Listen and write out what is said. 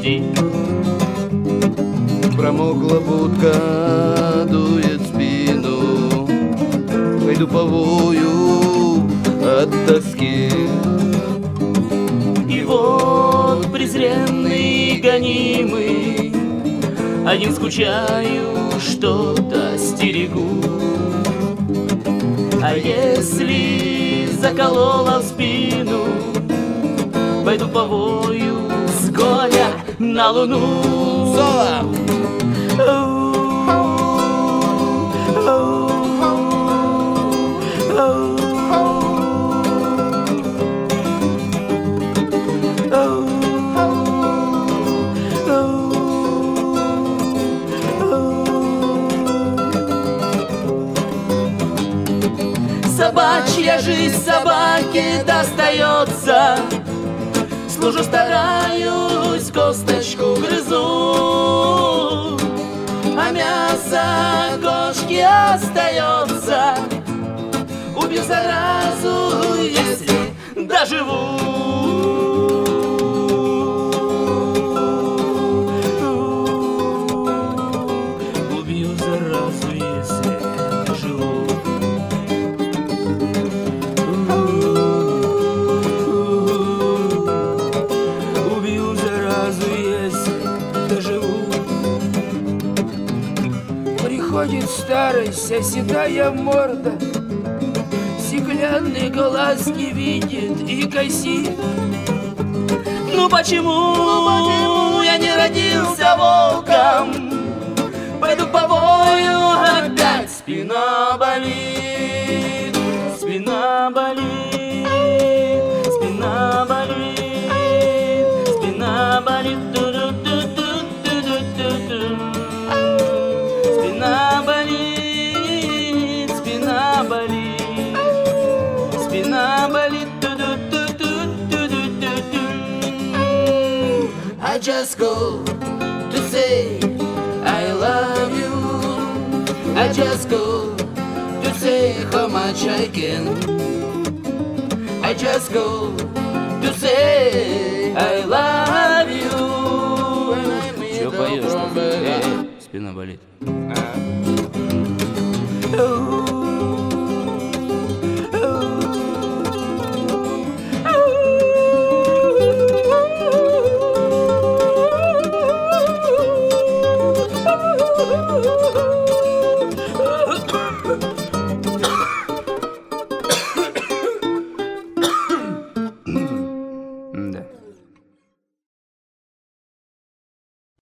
дожди. Промокла будка, дует в спину, пойду повою от тоски. И вот презренный, гонимый, один скучаю, что-то стерегу. А если заколола в спину, пойду повою с горя на луну. Соло! Собачья жизнь собаке достается. Служу, стараюсь, косточку грызу, а мясо кошки остается. Убью заразу, если доживу. Убью заразу, если доживу. Убью заразу, если доживу. Приходит старость, оседая морда, стеклянный глаз не видит и косит. Ну почему я не родился волком? Пойду повою, опять спина болит, спина болит, спина болит, спина болит, спина болит, спина болит, спина болит. I just go to say I love you. I just go to say how much I can. I just go to say I love you. Чё поешь? Спина болит. А.